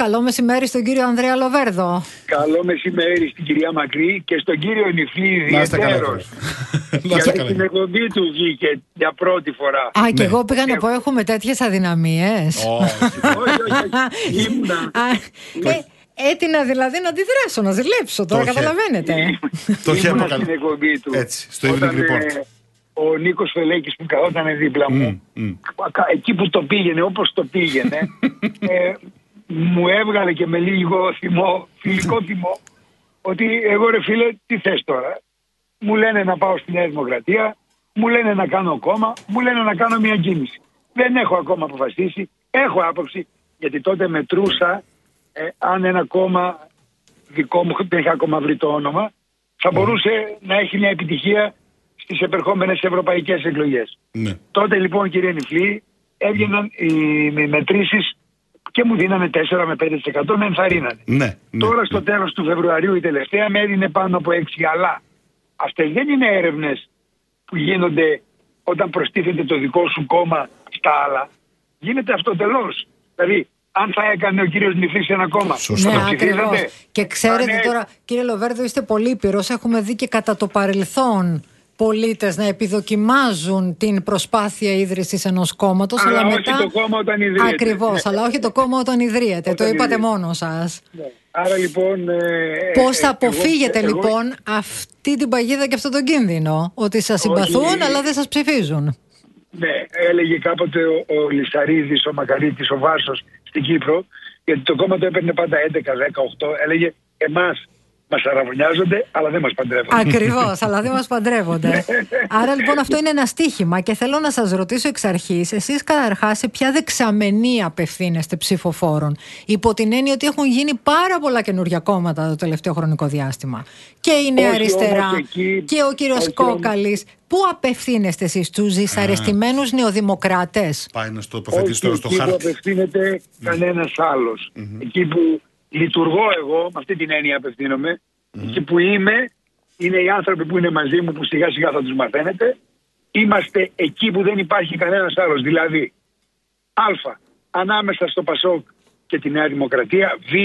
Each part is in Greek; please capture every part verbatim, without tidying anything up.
Καλό μεσημέρι στον κύριο Ανδρέα Λοβέρδο. Καλό μεσημέρι στην κυρία Μακρύ και στον κύριο Νιφλή ιδιαιτέρως. Γιατί την εκπομπή του βγήκε για πρώτη φορά. Α, και εγώ πήγα να πω έχουμε τέτοιες αδυναμίες. Όχι, όχι, ήμουνα. Έτεινα δηλαδή να αντιδράσω, να ζηλέψω. Τώρα καταλαβαίνετε. Το ήμουνα στην εκπομπή του. Έτσι, στο Evening Report. Ο Νίκος Φελέκης που καθόταν δίπλα μου, mm, mm. εκεί που το πήγαινε, όπως το πήγαινε, ε, μου έβγαλε και με λίγο θυμό, φιλικό θυμό, ότι εγώ ρε φίλε, τι θες τώρα. Μου λένε να πάω στη Νέα Δημοκρατία, μου λένε να κάνω κόμμα, μου λένε να κάνω μια κίνηση. Δεν έχω ακόμα αποφασίσει, έχω άποψη, γιατί τότε μετρούσα ε, αν ένα κόμμα δικό μου, δεν είχα ακόμα βρει το όνομα, θα μπορούσε mm. να έχει μια επιτυχία στις επερχόμενες ευρωπαϊκές εκλογές. Ναι. Τότε λοιπόν, κύριε Νιφλή, έβγαιναν οι μετρήσεις και μου δίνανε τέσσερα με πέντε τοις εκατό, με ενθαρρύνανε. Ναι, ναι, Τώρα ναι. στο τέλος του Φεβρουαρίου η τελευταία με έδινε πάνω από έξι, αλλά αυτές δεν είναι έρευνες που γίνονται όταν προστίθεται το δικό σου κόμμα στα άλλα. Γίνεται αυτοτελώς. Δηλαδή, αν θα έκανε ο κύριος Νιφλής ένα κόμμα. Σωστά. Ναι, ακριβώς. Και ξέρετε ναι. τώρα, κύριε Λοβέρδο, είστε πολύ πυρός. Έχουμε δει και κατά το παρελθόν πολίτες να επιδοκιμάζουν την προσπάθεια ίδρυσης ενός κόμματος, αλλά, αλλά όχι μετά... το κόμμα όταν ιδρύεται. Ακριβώς, αλλά όχι το κόμμα όταν ιδρύεται. Όταν το είπατε ιδρύεται. Μόνο σας. Ναι. Άρα λοιπόν... Ε, Πώς θα αποφύγετε εγώ, λοιπόν εγώ... αυτή την παγίδα και αυτόν τον κίνδυνο, ότι σας συμπαθούν όχι... αλλά δεν σας ψηφίζουν. Ναι, έλεγε κάποτε ο, ο Λυσαρίδης, ο Μακαρίτης, ο Βάρσος στην Κύπρο, γιατί το κόμμα το έπαιρνε πάντα έντεκα, δέκα, οκτώ, έλεγε εμάς μας αραβωνιάζονται, αλλά δεν μας παντρεύονται. Ακριβώς, αλλά δεν μας παντρεύονται. Άρα λοιπόν αυτό είναι ένα στίχημα και θέλω να σας ρωτήσω εξ αρχής, εσείς καταρχάς σε ποια δεξαμενή απευθύνεστε ψηφοφόρων, υπό την έννοια ότι έχουν γίνει πάρα πολλά καινούργια κόμματα το τελευταίο χρονικό διάστημα. Και η Νέα Αριστερά εκεί, και ο κύριος Κόκαλης. Πού απευθύνεστε εσείς, στους δυσαρεστημένους νεοδημοκράτες? Πάει να στο τοποθετήσει τώρα στο χάρτη. Εκεί που απευθύνεται mm. κανένας άλλος. Mm-hmm. Εκεί που λειτουργώ εγώ, με αυτή την έννοια απευθύνομαι, mm. εκεί που είμαι, είναι οι άνθρωποι που είναι μαζί μου, που σιγά σιγά θα τους μαθαίνετε. Είμαστε εκεί που δεν υπάρχει κανένας άλλος. Δηλαδή, α, ανάμεσα στο Πασόκ και τη Νέα Δημοκρατία, β,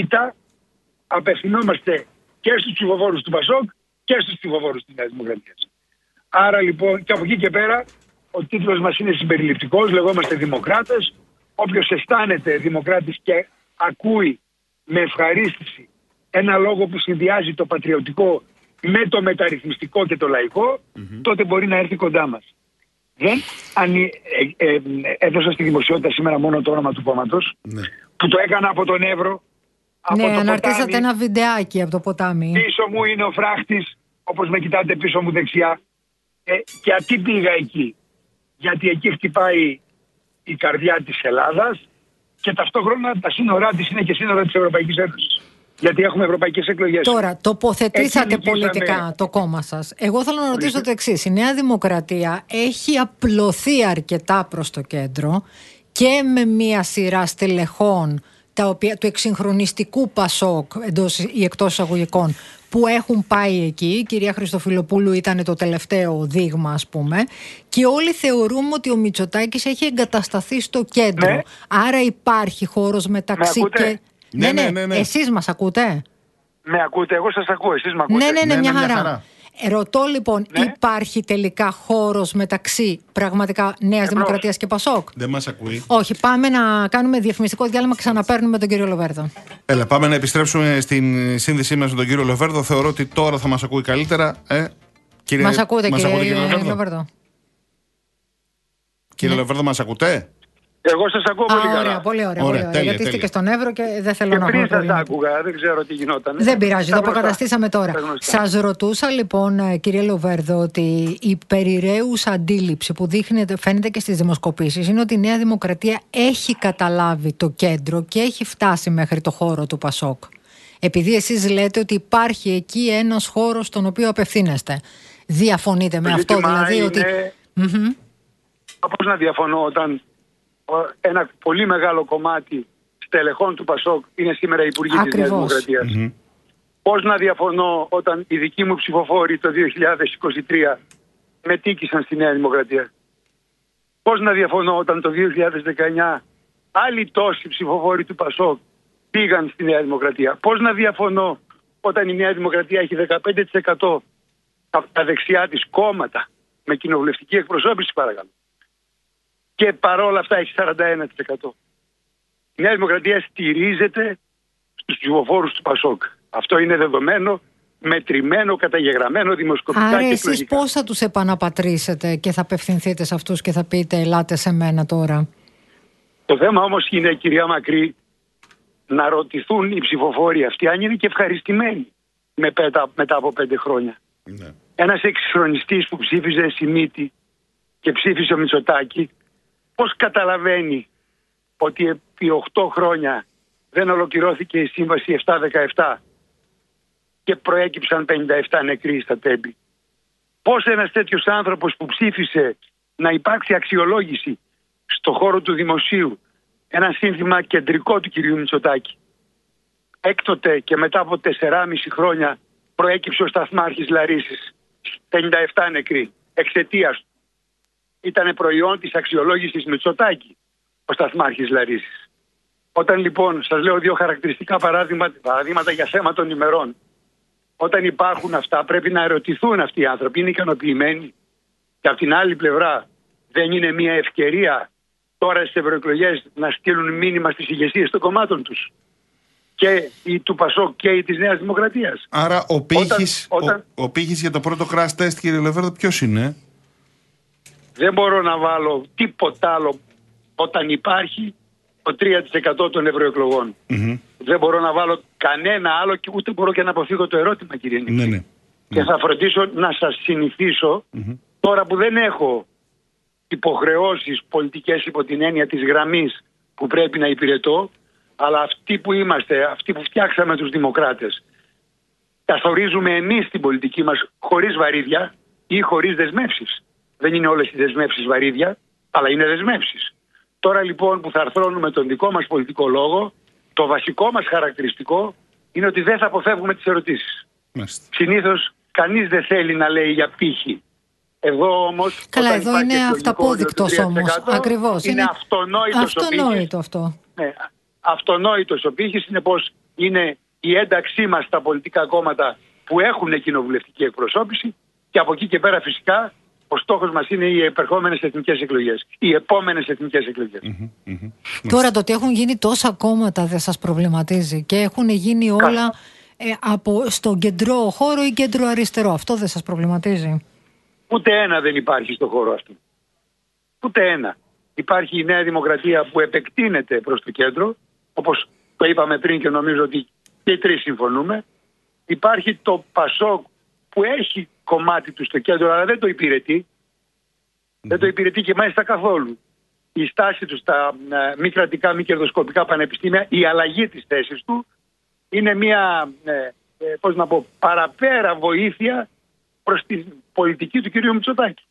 απευθυνόμαστε και στους ψηφοφόρους του Πασόκ και στους ψηφοφόρους της Νέας Δημοκρατίας. Άρα λοιπόν, και από εκεί και πέρα, ο τίτλος μας είναι συμπεριληπτικός, λεγόμαστε δημοκράτες. Όποιος αισθάνεται δημοκράτης και ακούει με ευχαρίστηση ένα λόγο που συνδυάζει το πατριωτικό με το μεταρρυθμιστικό και το λαϊκό, mm-hmm. τότε μπορεί να έρθει κοντά μας. Δεν αν, ε, ε, ε, έδωσα στη δημοσιότητα σήμερα μόνο το όνομα του κόμματος, mm-hmm. που το έκανα από τον Εύρο. Από ναι, αναρτήσατε ένα βιντεάκι από το ποτάμι. Πίσω μου είναι ο φράχτης, όπως με κοιτάτε πίσω μου δεξιά. Ε, και γιατί πήγα εκεί? Γιατί εκεί χτυπάει η καρδιά της Ελλάδας και ταυτόχρονα τα σύνορά της είναι και σύνορα της Ευρωπαϊκής Ένωσης. Γιατί έχουμε ευρωπαϊκές εκλογές. Τώρα, τοποθετήσατε πολιτικά το κόμμα σας. Εγώ θέλω να ρωτήσω το εξής. Η Νέα Δημοκρατία έχει απλωθεί αρκετά προς το κέντρο και με μία σειρά στελεχών τα οποία, του εξυγχρονιστικού Πασόκ εντός ή εκτός εισαγωγικών που έχουν πάει εκεί. Η κυρία Χριστοφιλοπούλου ήταν το τελευταίο δείγμα, ας πούμε, και όλοι θεωρούμε ότι ο Μητσοτάκης έχει εγκατασταθεί στο κέντρο. Ναι. Άρα υπάρχει χώρος μεταξύ με και... Ναι, ναι, ναι, ναι, ναι. Εσείς μας ακούτε? Με ακούτε, εγώ σας ακούω, εσείς με ακούτε? Ναι, ναι, ναι, ναι, μια χαρά. Μια χαρά. Ρωτώ λοιπόν, ναι. υπάρχει τελικά χώρος μεταξύ πραγματικά Νέας Εμπρός. Δημοκρατίας και Πασόκ? Δεν μας ακούει. Όχι, πάμε να κάνουμε διαφημιστικό διάλειμμα, ξαναπαίρνουμε τον κύριο Λοβέρδο. Έλα, πάμε να επιστρέψουμε στην σύνδεσή μας με τον κύριο Λοβέρδο. Θεωρώ ότι τώρα θα μας ακούει καλύτερα. Ε, κύριε, μας ακούτε, μας κύριε, ακούτε, κύριε Λοβέρδο? Λοβέρδο. Κύριε ναι. Λοβέρδο, μας ακούτε? Εγώ σας ακούω πολύ Α, καλά. Ωραία, πολύ ωραία. ωραία πολύ τέλεια, γιατί είστε και στον Εύρο και δεν θέλω και να πριν έχω σας άκουγα, δεν ξέρω τι γινόταν. Δεν πειράζει, το αποκαταστήσαμε τώρα. Σας ρωτούσα λοιπόν, κύριε Λοβέρδο, ότι η περιραίουσα αντίληψη που δείχνεται, φαίνεται και στις δημοσκοπήσεις, είναι ότι η Νέα Δημοκρατία έχει καταλάβει το κέντρο και έχει φτάσει μέχρι το χώρο του Πασόκ. Επειδή εσείς λέτε ότι υπάρχει εκεί ένας χώρος στον οποίο απευθύνεστε. Διαφωνείτε με αυτό, δηλαδή είναι... ότι... Mm-hmm. Πώς να διαφωνώ όταν ένα πολύ μεγάλο κομμάτι στελεχών του Πασόκ είναι σήμερα υπουργοί της Νέας Δημοκρατίας. Mm-hmm. Πώς να διαφωνώ όταν οι δικοί μου ψηφοφόροι το δύο χιλιάδες είκοσι τρία μετήκησαν στη Νέα Δημοκρατία. Πώς να διαφωνώ όταν το δύο χιλιάδες δεκαεννιά άλλοι τόσοι ψηφοφόροι του Πασόκ πήγαν στη Νέα Δημοκρατία. Πώς να διαφωνώ όταν η Νέα Δημοκρατία έχει δεκαπέντε τοις εκατό από τα δεξιά της κόμματα με κοινοβουλευτική εκπροσώπηση, παρακαλώ. Και παρόλα αυτά έχει σαράντα ένα τοις εκατό. Η Νέα Δημοκρατία στηρίζεται στους ψηφοφόρους του Πασόκ. Αυτό είναι δεδομένο, μετρημένο, καταγεγραμμένο, δημοσκοπικά. Άρα και εσείς εκλογικά. πώς θα τους επαναπατρίσετε και θα απευθυνθείτε σε αυτούς και θα πείτε ελάτε σε μένα τώρα? Το θέμα όμως είναι, κυρία Μακρύ, να ρωτηθούν οι ψηφοφόροι αυτοί αν είναι και ευχαριστημένοι με πέτα, μετά από πέντε χρόνια. Ναι. Ένας εξυγχρονιστής που ψήφιζε Σιμίτη και ψήφισε ο Μητσοτάκη, πώς καταλαβαίνει ότι επί οκτώ χρόνια δεν ολοκληρώθηκε η σύμβαση επτακόσια δεκαεπτά και προέκυψαν πενήντα επτά νεκροί στα Τέμπη? Πώς ένας τέτοιος άνθρωπος που ψήφισε να υπάρξει αξιολόγηση στο χώρο του δημοσίου, ένα σύνθημα κεντρικό του κυρίου Μητσοτάκη, έκτοτε και μετά από τεσσεράμισι χρόνια προέκυψε ο σταθμάρχης Λαρίσης, πενήντα επτά νεκροί, εξαιτίας του. Ήτανε προϊόν της αξιολόγησης Μητσοτάκη ο σταθμάρχης Λαρίσης. Όταν λοιπόν, σας λέω δύο χαρακτηριστικά παράδειγματα, παραδείγματα για θέμα των ημερών, όταν υπάρχουν αυτά πρέπει να ερωτηθούν αυτοί οι άνθρωποι, είναι ικανοποιημένοι? Και από την άλλη πλευρά δεν είναι μια ευκαιρία τώρα στις ευρωεκλογές να στείλουν μήνυμα στις ηγεσίες των κομμάτων τους, και η του Πασόκ και η της Νέας Δημοκρατίας? Άρα ο πύχης, όταν, όταν... ο, ο πύχης για το πρώτο crash test, κύριε Λοβέρδο, ποιος είναι? Δεν μπορώ να βάλω τίποτα άλλο όταν υπάρχει το τρία τοις εκατό των ευρωεκλογών. Mm-hmm. Δεν μπορώ να βάλω κανένα άλλο και ούτε μπορώ και να αποφύγω το ερώτημα, κύριε Νίκη. Ναι, ναι. Και θα φροντίσω να σας συνηθίσω, mm-hmm. τώρα που δεν έχω υποχρεώσεις πολιτικές υπό την έννοια της γραμμής που πρέπει να υπηρετώ, αλλά αυτοί που είμαστε, αυτοί που φτιάξαμε τους δημοκράτες, καθορίζουμε εμείς την πολιτική μας χωρίς βαρύδια ή χωρίς δεσμεύσεις. Δεν είναι όλες οι δεσμεύσεις βαρύδια, αλλά είναι δεσμεύσεις. Τώρα λοιπόν που θα αρθρώνουμε τον δικό μας πολιτικό λόγο, το βασικό μας χαρακτηριστικό είναι ότι δεν θα αποφεύγουμε τις ερωτήσεις. Συνήθως κανείς δεν θέλει να λέει για πύχη. Εδώ όμως... Καλά, εδώ είναι αυταπόδεικτος όμως. Ακριβώς. Είναι, είναι αυτονόητος, αυτονόητο αυτό. Ναι, αυτονόητος ο πύχης είναι πως είναι η ένταξή μας στα πολιτικά κόμματα που έχουν κοινοβουλευτική εκπροσώπηση, και από εκεί και πέρα φυσικά ο στόχος μας είναι οι επερχόμενες εθνικές εκλογές, οι επόμενες εθνικές εκλογές. Mm-hmm, mm-hmm. Τώρα το ότι έχουν γίνει τόσα κόμματα δεν σας προβληματίζει? Και έχουν γίνει όλα ε, από στον κεντρό χώρο ή κέντρο αριστερό. Αυτό δεν σας προβληματίζει? Ούτε ένα δεν υπάρχει στον χώρο αυτό. Ούτε ένα. Υπάρχει η Νέα Δημοκρατία που επεκτείνεται προς το κέντρο, όπως το είπαμε πριν και νομίζω ότι και οι τρεις συμφωνούμε. Υπάρχει το Πασόκ που έχει κομμάτι του στο κέντρο, αλλά δεν το υπηρετεί. Mm. Δεν το υπηρετεί και μάλιστα καθόλου. Η στάση του στα ε, μη κρατικά, μη κερδοσκοπικά πανεπιστήμια, η αλλαγή της θέσης του είναι μια ε, ε, πώς να πω, παραπέρα βοήθεια προς την πολιτική του κυρίου Μητσοτάκη.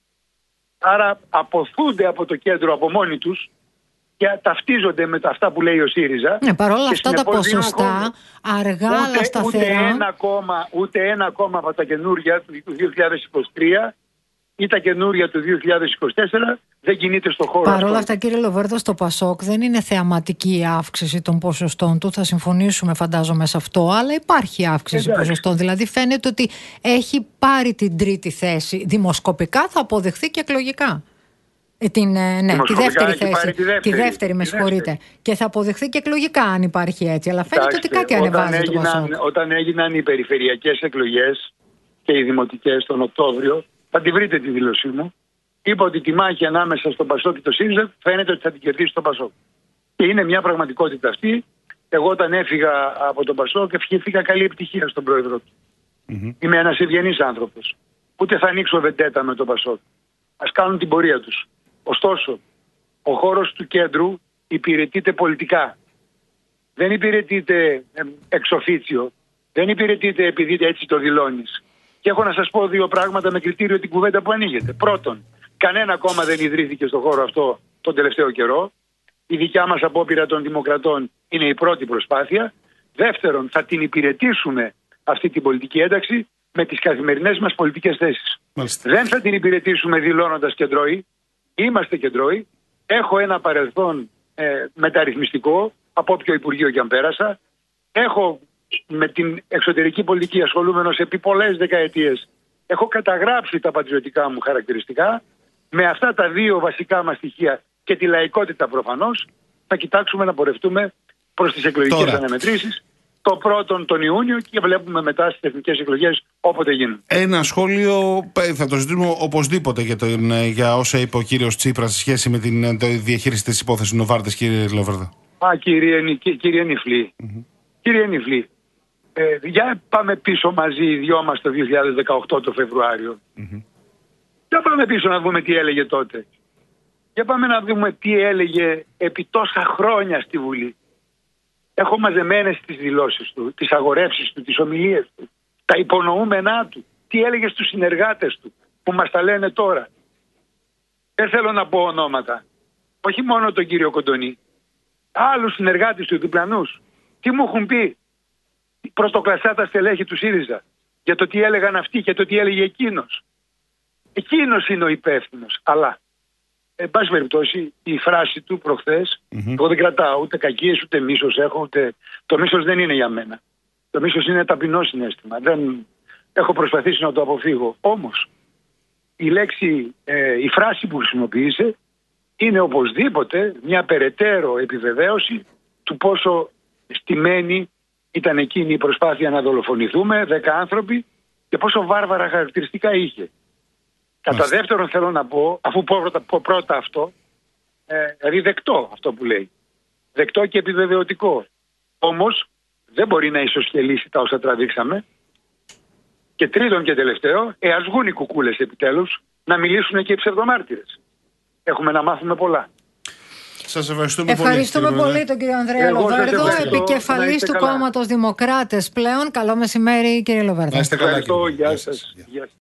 Άρα αποθούνται από το κέντρο από μόνοι τους και ταυτίζονται με τα αυτά που λέει ο ΣΥΡΙΖΑ. Ναι, παρόλα αυτά τα ποσοστά αργά ούτε, αλλά σταθερά. Ούτε ένα, κόμμα, ούτε ένα κόμμα από τα καινούρια του δύο χιλιάδες είκοσι τρία ή τα καινούρια του δύο χιλιάδες είκοσι τέσσερα δεν κινείται στο χώρο. Παρόλα αυτό. αυτά, κύριε Λοβέρδο, στο Πασόκ δεν είναι θεαματική η αύξηση των ποσοστών του. Θα συμφωνήσουμε, φαντάζομαι, σε αυτό. Αλλά υπάρχει αύξηση Εντάξει. ποσοστών. Δηλαδή, φαίνεται ότι έχει πάρει την τρίτη θέση. Δημοσκοπικά θα αποδειχθεί και εκλογικά. Ε, την, ναι, τη δεύτερη θέση. Τη δεύτερη, τη δεύτερη με συγχωρείτε. Και θα αποδειχθεί και εκλογικά αν υπάρχει έτσι. Αλλά φαίνεται Εντάξει, ότι κάτι ανεβάζει το Πασόκ. Όταν έγιναν οι περιφερειακές εκλογές και οι δημοτικές τον Οκτώβριο, θα τη βρείτε τη δήλωσή μου. Είπα ότι τη μάχη ανάμεσα στον Πασόκ και το ΣΥΡΙΖΑ φαίνεται ότι θα την κερδίσει το Πασόκ. Και είναι μια πραγματικότητα αυτή. Εγώ όταν έφυγα από τον Πασόκ ευχήθηκα καλή επιτυχία στον πρόεδρο του. Mm-hmm. Είμαι ένας ευγενής άνθρωπος. Ούτε θα ανοίξω βεντέτα με τον Πασόκ. Ας κάνουν την πορεία τους. Ωστόσο, ο χώρος του κέντρου υπηρετείται πολιτικά. Δεν υπηρετείται εξ οφίτσιο. Δεν υπηρετείται επειδή έτσι το δηλώνεις. Και έχω να σας πω δύο πράγματα με κριτήριο την κουβέντα που ανοίγεται. Πρώτον, κανένα κόμμα δεν ιδρύθηκε στον χώρο αυτό τον τελευταίο καιρό. Η δικιά μας απόπειρα των Δημοκρατών είναι η πρώτη προσπάθεια. Δεύτερον, θα την υπηρετήσουμε αυτή την πολιτική ένταξη με τις καθημερινές μας πολιτικές θέσεις. Μάλιστα. Δεν θα την υπηρετήσουμε δηλώνοντας κεντρώοι. Είμαστε κεντρώοι. Έχω ένα παρελθόν ε, μεταρρυθμιστικό από όποιο Υπουργείο και αν πέρασα. έχω με την εξωτερική πολιτική ασχολούμενος επί πολλές δεκαετίες. Έχω καταγράψει τα πατριωτικά μου χαρακτηριστικά. Με αυτά τα δύο βασικά μας στοιχεία και τη λαϊκότητα προφανώς, θα κοιτάξουμε να πορευτούμε προς τις εκλογικές αναμετρήσεις. Το πρώτον τον Ιούνιο και βλέπουμε μετά στις εθνικές εκλογές όποτε γίνουν. Ένα σχόλιο θα το ζητούμε οπωσδήποτε για, τον, για όσα είπε ο κύριος Τσίπρας σε σχέση με την διαχείριση της υπόθεσης Νοβάρτης, κύριε Λοβέρδο. Α, κύριε, κύριε Νιφλή. Mm-hmm. Κύριε Νιφλή, ε, για πάμε πίσω μαζί οι δυο μας το δύο χιλιάδες δεκαοκτώ το Φεβρουάριο. Mm-hmm. Για πάμε πίσω να δούμε τι έλεγε τότε. Για πάμε να δούμε τι έλεγε επί τόσα χρόνια στη Βουλή. Έχω μαζεμένες τις δηλώσεις του, τις αγορεύσεις του, τις ομιλίες του, τα υπονοούμενά του. Τι έλεγε στους συνεργάτες του που μας τα λένε τώρα. Δεν θέλω να πω ονόματα. Όχι μόνο τον κύριο Κοντονή. Άλλους συνεργάτες του, διπλανούς. Τι μου έχουν πει. Πρωτοκλασσά τα στελέχη του ΣΥΡΙΖΑ. Για το τι έλεγαν αυτοί και το τι έλεγε εκείνος. Εκείνος είναι ο υπεύθυνος. Αλλά, εν πάση περιπτώσει, η φράση του προχθές, mm-hmm. εγώ δεν κρατάω ούτε κακίες ούτε μίσος έχω, ούτε... το μίσος δεν είναι για μένα. Το μίσος είναι ταπεινό συναίσθημα. Δεν... Έχω προσπαθήσει να το αποφύγω. Όμως, η λέξη, ε, η φράση που χρησιμοποίησε είναι οπωσδήποτε μια περαιτέρω επιβεβαίωση του πόσο στημένη ήταν εκείνη η προσπάθεια να δολοφονηθούμε, δέκα άνθρωποι, και πόσο βάρβαρα χαρακτηριστικά είχε. Κατά δεύτερον θέλω να πω, αφού πω πρώτα, πω πρώτα αυτό, ε, δηλαδή δεκτό αυτό που λέει. Δεκτό και επιβεβαιωτικό. Όμως δεν μπορεί να ισοσχελίσει τα όσα τραβήξαμε. Και τρίτον και τελευταίο, ε, ας βγουν οι κουκούλες επιτέλους να μιλήσουν και οι ψευδομάρτυρες. Έχουμε να μάθουμε πολλά. Σας ευχαριστούμε, ευχαριστούμε πολύ, πολύ τον κύριο Ανδρέα Λοβέρδο, επικεφαλής του κόμματος Δημοκράτες πλέον. Καλό μεσημέρι, κύριε Λοβέρδο. Να είστε καλά. Ευχαριστώ, γεια σας. Γεια σας.